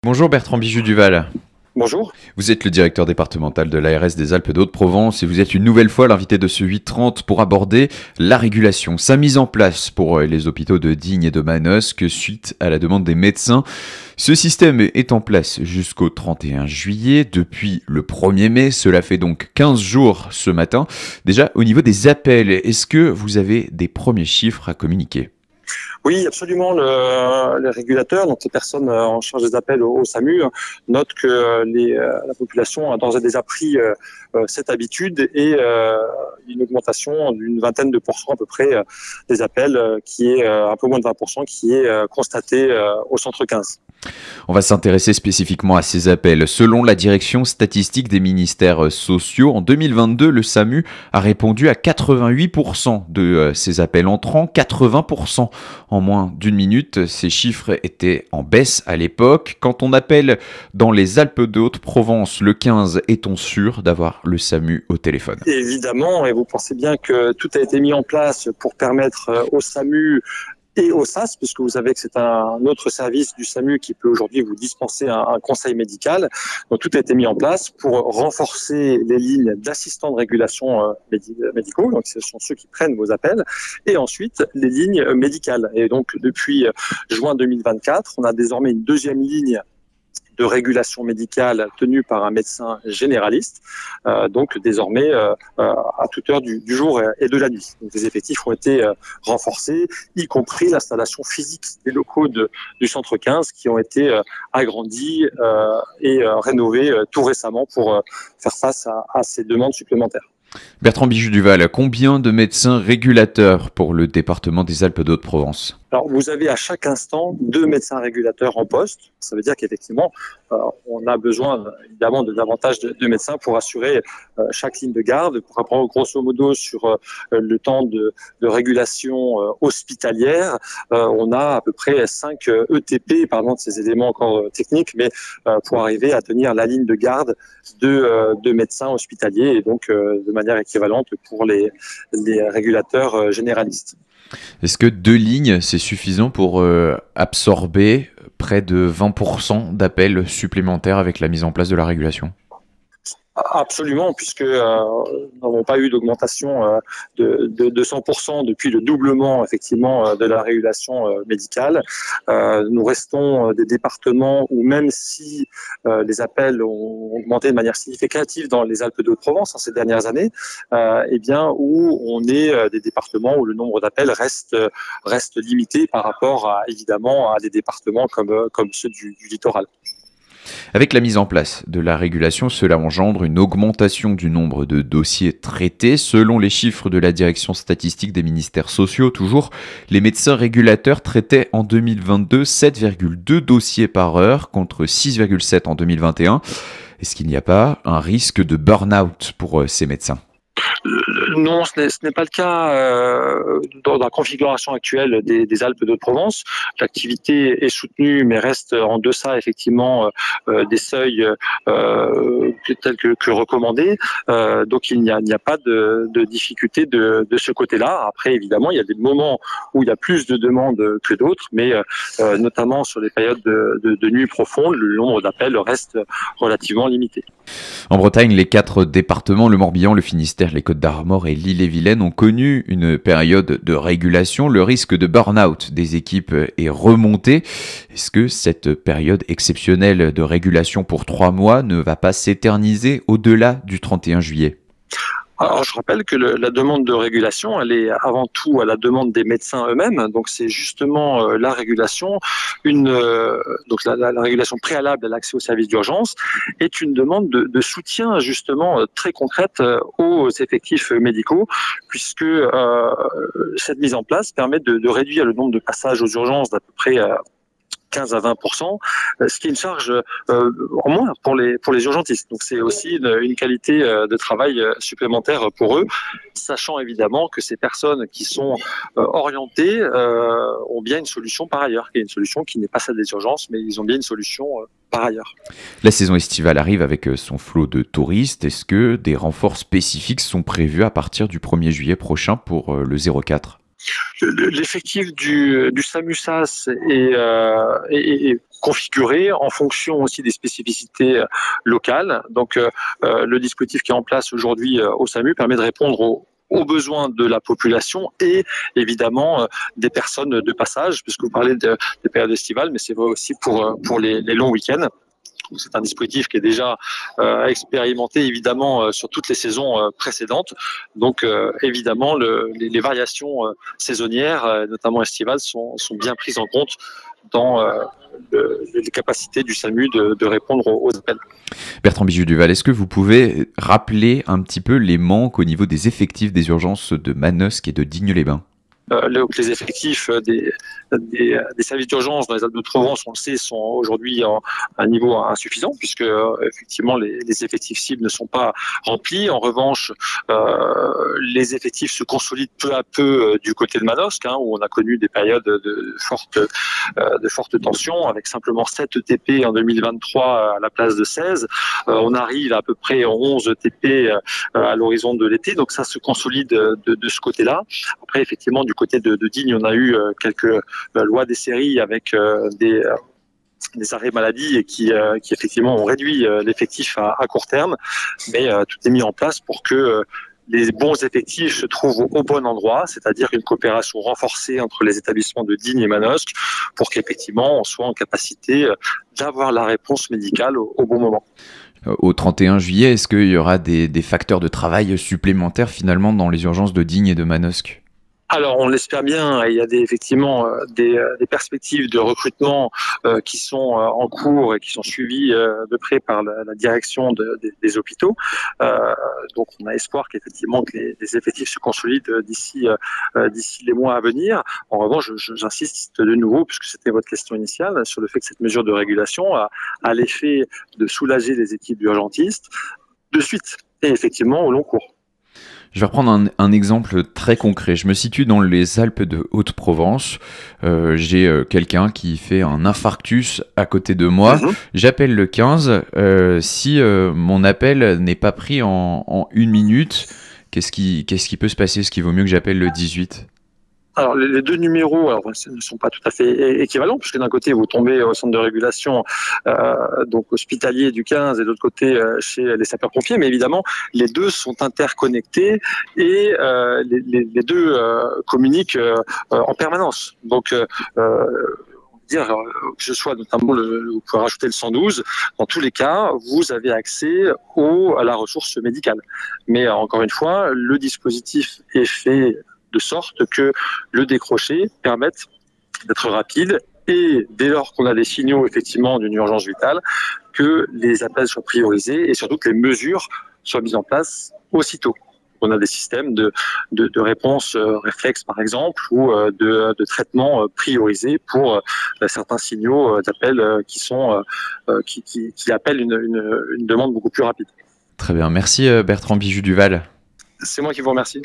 Bonjour Bertrand Bijou-Duval. Bonjour. Vous êtes le directeur départemental de l'ARS des Alpes de Haute-Provence et vous êtes une nouvelle fois l'invité de ce 8h30 pour aborder la régulation, sa mise en place pour les hôpitaux de Digne et de Manosque suite à la demande des médecins. Ce système est en place jusqu'au 31 juillet. Depuis le 1er mai, cela fait donc 15 jours ce matin. Déjà, au niveau des appels, est-ce que vous avez des premiers chiffres à communiquer ? Oui, absolument. Les régulateurs, donc les personnes en charge des appels au SAMU, notent que la population a d'ores et déjà pris cette habitude et une augmentation d'une vingtaine de pourcents à peu près des appels, qui est un peu moins de 20%, qui est constatée au centre 15. On va s'intéresser spécifiquement à ces appels. Selon la direction statistique des ministères sociaux, en 2022, le SAMU a répondu à 88% de ces appels entrants, 80% en moins d'une minute. Ces chiffres étaient en baisse à l'époque. Quand on appelle dans les Alpes de Haute-Provence le 15, est-on sûr d'avoir le SAMU au téléphone ? Évidemment, et vous pensez bien que tout a été mis en place pour permettre au SAMU et au SAS, puisque vous savez que c'est un autre service du SAMU qui peut aujourd'hui vous dispenser un conseil médical. Donc tout a été mis en place pour renforcer les lignes d'assistants de régulation médicaux, donc ce sont ceux qui prennent vos appels, et ensuite les lignes médicales. Et donc depuis juin 2024, on a désormais une deuxième ligne de régulation médicale tenue par un médecin généraliste, donc désormais à toute heure du jour et de la nuit. Donc les effectifs ont été renforcés, y compris l'installation physique des locaux du centre 15 qui ont été agrandis et rénovés tout récemment pour faire face à ces demandes supplémentaires. Bertrand Bijou-Duval, combien de médecins régulateurs pour le département des Alpes de Haute-Provence ? Alors, vous avez à chaque instant 2 médecins régulateurs en poste. Ça veut dire qu'effectivement, on a besoin évidemment de davantage de médecins pour assurer chaque ligne de garde. Pour apprendre grosso modo sur le temps de régulation hospitalière, on a à peu près 5 ETP, pardon de ces éléments encore techniques, mais pour arriver à tenir la ligne de garde de médecins hospitaliers et donc de manière équivalente pour les régulateurs généralistes. Est-ce que 2 lignes, c'est suffisant pour absorber près de 20% d'appels supplémentaires avec la mise en place de la régulation ? Absolument, puisque nous n'avons pas eu d'augmentation de 100% depuis le doublement effectivement de la régulation médicale. Nous restons des départements où même si les appels ont augmenté de manière significative dans les Alpes de Haute-Provence ces dernières années, eh bien où on est des départements où le nombre d'appels reste limité par rapport évidemment à des départements comme ceux du littoral. Avec la mise en place de la régulation, cela engendre une augmentation du nombre de dossiers traités. Selon les chiffres de la direction statistique des ministères sociaux, toujours, les médecins régulateurs traitaient en 2022 7,2 dossiers par heure contre 6,7 en 2021. Est-ce qu'il n'y a pas un risque de burn-out pour ces médecins ? Non, ce n'est pas le cas dans la configuration actuelle des Alpes de Haute-Provence. L'activité est soutenue, mais reste en deçà effectivement des seuils tels que recommandés. Donc il n'y a pas de difficulté de ce côté-là. Après, évidemment, il y a des moments où il y a plus de demandes que d'autres, mais notamment sur les périodes de nuit profonde, le nombre d'appels reste relativement limité. En Bretagne, les 4 départements, le Morbihan, le Finistère, les Côtes-d'Armor et l'Ille-et-Vilaine, ont connu une période de régulation. Le risque de burn-out des équipes est remonté. Est-ce que cette période exceptionnelle de régulation pour 3 mois ne va pas s'éterniser au-delà du 31 juillet ? Alors, je rappelle que la demande de régulation, elle est avant tout à la demande des médecins eux-mêmes. Donc, c'est justement la régulation, donc la régulation préalable à l'accès aux services d'urgence est une demande de soutien justement très concrète aux effectifs médicaux, puisque cette mise en place permet de réduire le nombre de passages aux urgences d'à peu près 15 à 20%, ce qui est une charge en moins pour les urgentistes. Donc c'est aussi une qualité de travail supplémentaire pour eux, sachant évidemment que ces personnes qui sont orientées ont bien une solution par ailleurs, qui est une solution qui n'est pas celle des urgences, mais ils ont bien une solution par ailleurs. La saison estivale arrive avec son flot de touristes. Est-ce que des renforts spécifiques sont prévus à partir du 1er juillet prochain pour le 04 ? L'effectif du SAMU-SAS est configuré en fonction aussi des spécificités locales. Donc, le dispositif qui est en place aujourd'hui au SAMU permet de répondre aux besoins de la population et évidemment des personnes de passage, puisque vous parlez des périodes estivales, mais c'est vrai aussi pour les longs week-ends. C'est un dispositif qui est déjà expérimenté évidemment sur toutes les saisons précédentes. Donc évidemment, les variations saisonnières, notamment estivales, sont bien prises en compte dans les capacités du SAMU de répondre aux appels. Bertrand Bijoux-Duval, est-ce que vous pouvez rappeler un petit peu les manques au niveau des effectifs des urgences de Manosque et de Digne-les-Bains ? Les effectifs des services d'urgence dans les Alpes-de-Haute-Provence, on le sait, sont aujourd'hui à un niveau insuffisant puisque effectivement les effectifs cibles ne sont pas remplis. En revanche, les effectifs se consolident peu à peu du côté de Manosque, où on a connu des périodes de forte tension avec simplement 7 TP en 2023 à la place de 16. On arrive à peu près 11 TP à l'horizon de l'été, donc ça se consolide de ce côté-là. Après, effectivement, du côté de Digne, on a eu quelques lois des séries avec des arrêts maladie et qui effectivement ont réduit l'effectif à court terme, mais tout est mis en place pour que les bons effectifs se trouvent au bon endroit, c'est-à-dire une coopération renforcée entre les établissements de Digne et Manosque pour qu'effectivement on soit en capacité d'avoir la réponse médicale au bon moment. Au 31 juillet, est-ce qu'il y aura des facteurs de travail supplémentaires finalement dans les urgences de Digne et de Manosque ? Alors, on l'espère bien. Il y a effectivement des perspectives de recrutement qui sont en cours et qui sont suivies de près par la direction des hôpitaux. Donc, on a espoir qu'effectivement que les effectifs se consolident d'ici les mois à venir. En revanche, j'insiste de nouveau, puisque c'était votre question initiale, sur le fait que cette mesure de régulation a l'effet de soulager les équipes d'urgentistes de suite et effectivement au long cours. Je vais reprendre un exemple très concret. Je me situe dans les Alpes de Haute-Provence. J'ai quelqu'un qui fait un infarctus à côté de moi. J'appelle le 15. Si mon appel n'est pas pris en 1 minute, qu'est-ce qui peut se passer ? Est-ce qu'il vaut mieux que j'appelle le 18 ? Alors, les deux numéros ne sont pas tout à fait équivalents, puisque d'un côté, vous tombez au centre de régulation donc hospitalier du 15 et de l'autre côté chez les sapeurs-pompiers. Mais évidemment, les deux sont interconnectés et les deux communiquent en permanence. Donc, dire que ce soit notamment vous pouvez rajouter le 112, dans tous les cas, vous avez accès à la ressource médicale. Mais encore une fois, le dispositif est fait de sorte que le décroché permette d'être rapide et dès lors qu'on a des signaux effectivement d'une urgence vitale, que les appels soient priorisés et surtout que les mesures soient mises en place aussitôt. On a des systèmes de réponse réflexe par exemple ou de traitement priorisé pour certains signaux d'appel qui appellent une demande beaucoup plus rapide. Très bien, merci Bertrand Bijoux-Duval. C'est moi qui vous remercie.